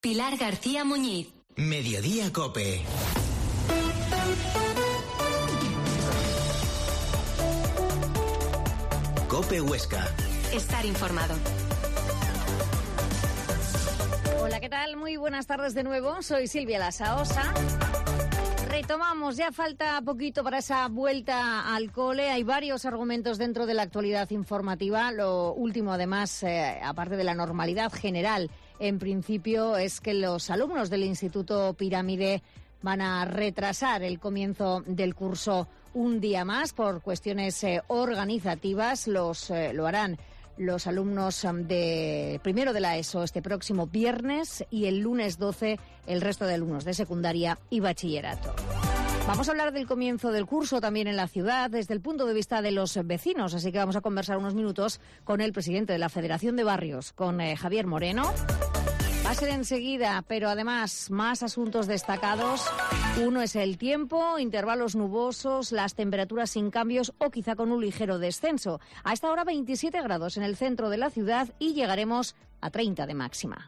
Pilar García Muñiz. Mediodía COPE. COPE Huesca. Estar informado. Hola, ¿qué tal? Muy buenas tardes de nuevo. Soy Silvia Lasaosa. Retomamos, ya falta poquito para esa vuelta al cole. Hay varios argumentos dentro de la actualidad informativa. Lo último, además, aparte de la normalidad general, en principio, es que los alumnos del Instituto Pirámide van a retrasar el comienzo del curso un día más por cuestiones organizativas. Lo harán los alumnos de primero de la ESO este próximo viernes y el lunes 12 el resto de alumnos de secundaria y bachillerato. Vamos a hablar del comienzo del curso también en la ciudad desde el punto de vista de los vecinos, así que vamos a conversar unos minutos con el presidente de la Federación de Barrios, con Javier Moreno. Va a ser enseguida, pero además más asuntos destacados. Uno es el tiempo, intervalos nubosos, las temperaturas sin cambios o quizá con un ligero descenso. A esta hora 27 grados en el centro de la ciudad y llegaremos a 30 de máxima.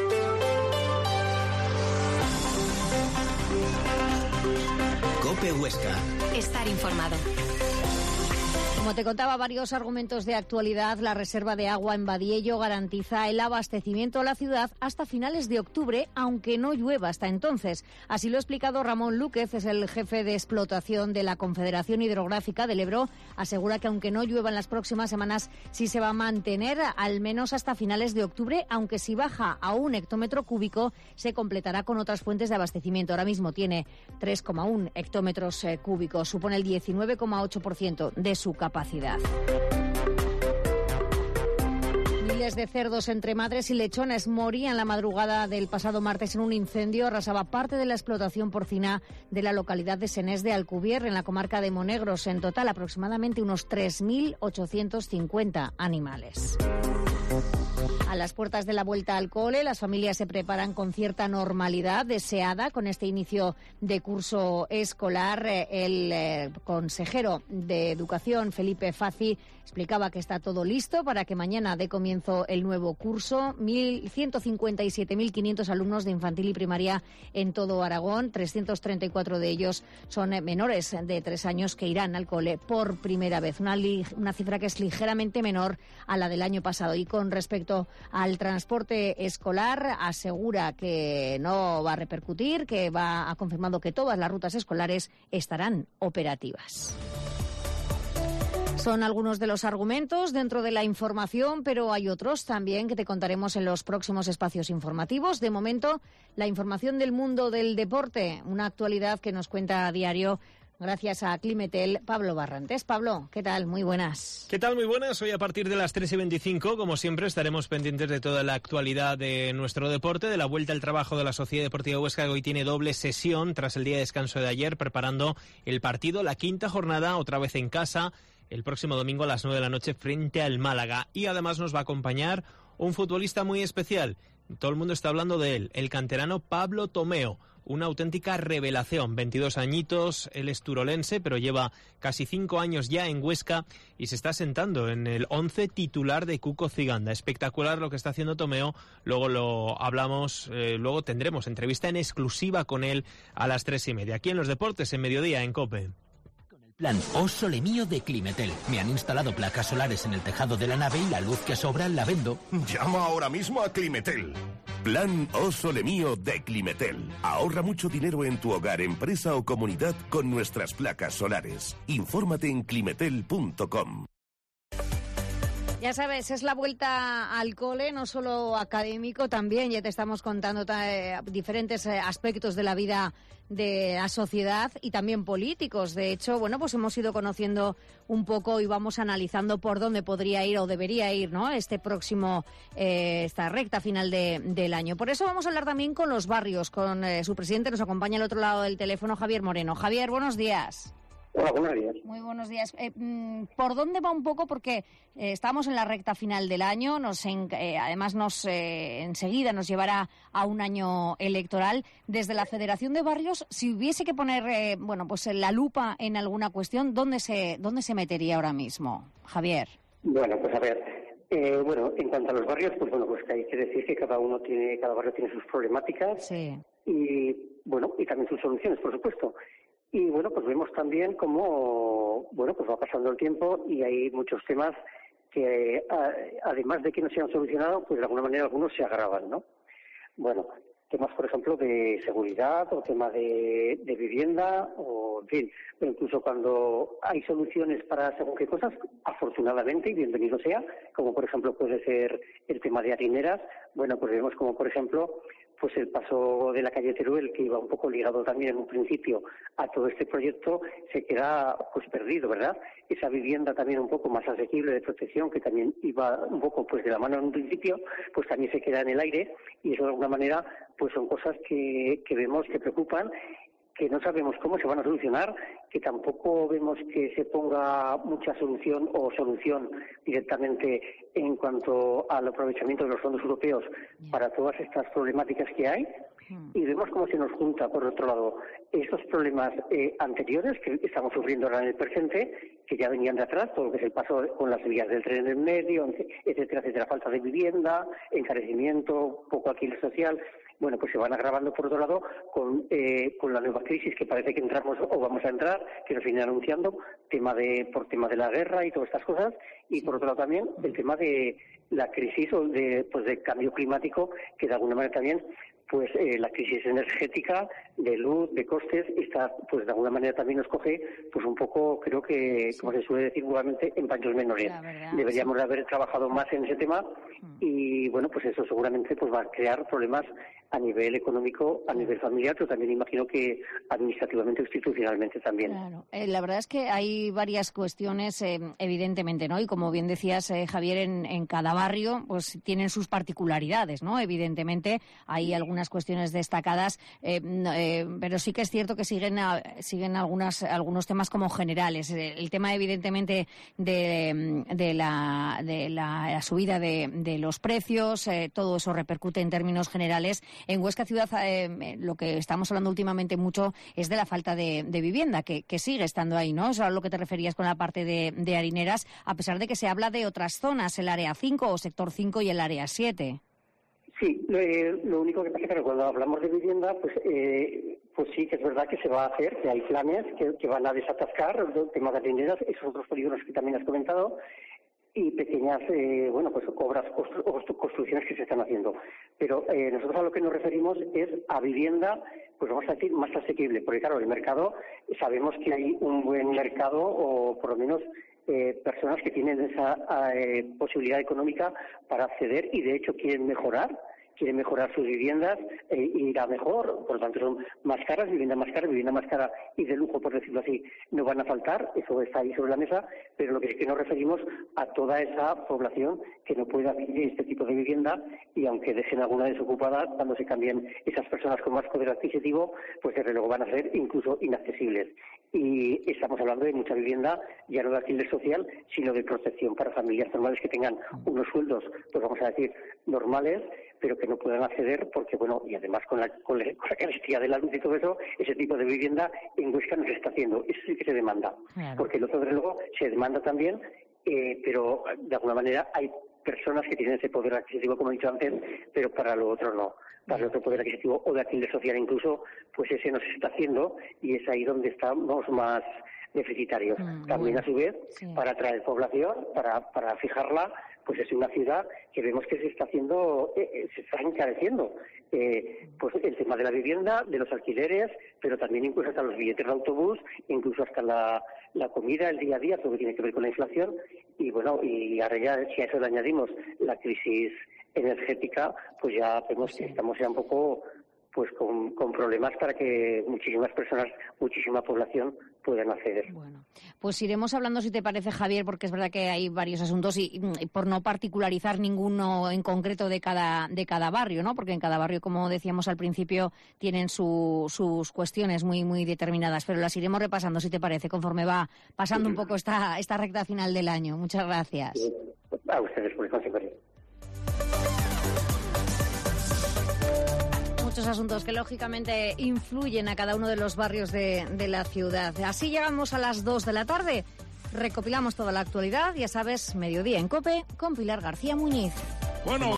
COPE Huesca. Estar informado. Como te contaba, varios argumentos de actualidad. La reserva de agua en Badiello garantiza el abastecimiento a la ciudad hasta finales de octubre, aunque no llueva hasta entonces. Así lo ha explicado Ramón Lúquez, es el jefe de explotación de la Confederación Hidrográfica del Ebro. Asegura que aunque no llueva en las próximas semanas, sí se va a mantener al menos hasta finales de octubre, aunque si baja a 1 hectómetro cúbico, se completará con otras fuentes de abastecimiento. Ahora mismo tiene 3,1 hectómetros cúbicos, supone el 19,8% de su capacidad. Miles de cerdos entre madres y lechones morían la madrugada del pasado martes en un incendio. Arrasaba parte de la explotación porcina de la localidad de Senés de Alcubier, en la comarca de Monegros. En total, aproximadamente unos 3.850 animales. A las puertas de la vuelta al cole, las familias se preparan con cierta normalidad deseada con este inicio de curso escolar. El consejero de Educación, Felipe Fazi, explicaba que está todo listo para que mañana dé comienzo el nuevo curso. 157.500 alumnos de infantil y primaria en todo Aragón. 334 de ellos son menores de 3 años que irán al cole por primera vez. Una cifra que es ligeramente menor a la del año pasado. Y con respecto al transporte escolar, asegura que no va a repercutir, que ha confirmado que todas las rutas escolares estarán operativas. Son algunos de los argumentos dentro de la información, pero hay otros también que te contaremos en los próximos espacios informativos. De momento, la información del mundo del deporte, una actualidad que nos cuenta a diario gracias a Climetel, Pablo Barrantes. Pablo, ¿qué tal? Muy buenas. ¿Qué tal? Muy buenas. Hoy a partir de las 3:25, como siempre, estaremos pendientes de toda la actualidad de nuestro deporte, de la vuelta al trabajo de la Sociedad Deportiva Huesca, que hoy tiene doble sesión tras el día de descanso de ayer, preparando el partido, la quinta jornada, otra vez en casa, el próximo domingo a las 9 de la noche frente al Málaga. Y además nos va a acompañar un futbolista muy especial. Todo el mundo está hablando de él, el canterano Pablo Tomeo. Una auténtica revelación, 22 añitos, él es turolense, pero lleva casi 5 años ya en Huesca y se está sentando en el 11 titular de Cuco Ciganda. Espectacular lo que está haciendo Tomeo, luego lo hablamos, luego tendremos entrevista en exclusiva con él a las 3:30. Aquí en Los Deportes, en Mediodía, en COPE. Plan O Sole Mío de Climetel. Me han instalado placas solares en el tejado de la nave y la luz que sobra la vendo. Llama ahora mismo a Climetel. Plan O Sole Mío de Climetel. Ahorra mucho dinero en tu hogar, empresa o comunidad con nuestras placas solares. Infórmate en climetel.com. Ya sabes, es la vuelta al cole, no solo académico, también ya te estamos contando diferentes aspectos de la vida de la sociedad y también políticos. De hecho, bueno, pues hemos ido conociendo un poco y vamos analizando por dónde podría ir o debería ir, ¿no?, este próximo, esta recta final del año. Por eso vamos a hablar también con los barrios, con su presidente. Nos acompaña al otro lado del teléfono Javier Moreno. Javier, buenos días. Hola, buenos días. Muy buenos días. ¿Por dónde va un poco? Porque estamos en la recta final del año, además enseguida nos llevará a un año electoral. Desde la Federación de Barrios, si hubiese que poner la lupa en alguna cuestión, ¿dónde se metería ahora mismo, Javier? Bueno, pues a ver, Bueno, en cuanto a los barrios, pues hay que decir que cada barrio tiene sus problemáticas. Sí. Y también sus soluciones, por supuesto. Y pues vemos también cómo, pues va pasando el tiempo y hay muchos temas que, además de que no se han solucionado, pues de alguna manera algunos se agravan, ¿no? Bueno, temas, por ejemplo, de seguridad o tema de vivienda, o en fin, incluso cuando hay soluciones para según qué cosas, afortunadamente, y bienvenido sea, como por ejemplo puede ser el tema de harineras, pues vemos como, por ejemplo, pues el paso de la calle Teruel, que iba un poco ligado también en un principio a todo este proyecto, se queda pues perdido, ¿verdad? Esa vivienda también un poco más asequible de protección, que también iba un poco pues de la mano en un principio, pues también se queda en el aire, y eso de alguna manera pues son cosas que vemos que preocupan, que no sabemos cómo se van a solucionar, que tampoco vemos que se ponga mucha solución directamente en cuanto al aprovechamiento de los fondos europeos para todas estas problemáticas que hay, y vemos cómo se nos junta, por otro lado, estos problemas anteriores que estamos sufriendo ahora en el presente, que ya venían de atrás, todo lo que es el paso con las vías del tren en el medio, etcétera, etcétera, falta de vivienda, encarecimiento, poco alquiler social. Pues se van agravando, por otro lado, con la nueva crisis que parece que entramos o vamos a entrar, que nos vienen anunciando, por tema de la guerra y todas estas cosas, y por otro lado también el tema de la crisis o del cambio climático, que de alguna manera también la crisis energética, de luz, de costes, está, pues de alguna manera también nos coge, pues un poco, creo que, como se suele decir vulgarmente, en paños menores. Deberíamos de haber trabajado más en ese tema y, pues eso seguramente pues va a crear problemas a nivel económico, a nivel familiar, pero también imagino que administrativamente o institucionalmente también. Claro. La verdad es que hay varias cuestiones, evidentemente, ¿no? Y como bien decías, Javier, en cada barrio pues tienen sus particularidades, ¿no? Evidentemente hay algunas cuestiones destacadas, pero sí que es cierto que siguen algunos temas como generales. El tema, evidentemente, de la subida de los precios, todo eso repercute en términos generales. En Huesca Ciudad lo que estamos hablando últimamente mucho es de la falta de vivienda, que sigue estando ahí, ¿no? Eso es a lo que te referías con la parte de harineras, a pesar de que se habla de otras zonas, el área 5 o sector 5 y el área 7. Sí, lo único que pasa es que cuando hablamos de vivienda, pues sí que es verdad que se va a hacer, que hay planes que van a desatascar el tema de harineras, esos otros polígonos que también has comentado, y pequeñas, obras o construcciones que se están haciendo. Pero nosotros a lo que nos referimos es a vivienda, pues vamos a decir, más asequible, porque claro, el mercado, sabemos que hay un buen mercado, o por lo menos personas que tienen esa posibilidad económica para acceder y de hecho quieren mejorar sus viviendas e ir a mejor, por lo tanto son más caras, vivienda más cara y de lujo, por decirlo así, no van a faltar, eso está ahí sobre la mesa, pero lo que es que nos referimos a toda esa población que no puede adquirir este tipo de vivienda, y aunque dejen alguna desocupada, cuando se cambien esas personas con más poder adquisitivo, pues desde luego van a ser incluso inaccesibles. Y estamos hablando de mucha vivienda, ya no de alquiler social, sino de protección para familias normales que tengan unos sueldos, pues vamos a decir, normales, pero que no puedan acceder porque, y además con la carestía de la luz y todo eso, ese tipo de vivienda en Huesca no se está haciendo. Eso sí que se demanda. Claro. Porque el otro, desde luego, se demanda también, pero de alguna manera hay personas que tienen ese poder adquisitivo, como he dicho antes, pero para lo otro no. Para el otro poder adquisitivo o de alquiler social incluso, pues ese no se está haciendo, y es ahí donde estamos más deficitarios. También, a su vez, para atraer población, para fijarla, pues es una ciudad que vemos que se está encareciendo. Pues el tema de la vivienda, de los alquileres, pero también incluso hasta los billetes de autobús, incluso hasta la comida, el día a día, todo lo que tiene que ver con la inflación. Y y ahora ya, si a eso le añadimos la crisis energética, pues ya vemos que estamos ya un poco pues con problemas para que muchísimas personas, muchísima población puedan acceder. Bueno, pues iremos hablando, si te parece, Javier, porque es verdad que hay varios asuntos y por no particularizar ninguno en concreto de cada barrio, ¿no? Porque en cada barrio, como decíamos al principio, tienen sus cuestiones muy, muy determinadas, pero las iremos repasando, si te parece, conforme va pasando un poco esta recta final del año. Muchas gracias. Sí. A ustedes por el consejo. Muchos asuntos que lógicamente influyen a cada uno de los barrios de la ciudad. Así llegamos a las 2 de la tarde. recopilamos toda la actualidad, ya sabes, mediodía en COPE, con Pilar García Muñiz. Bueno.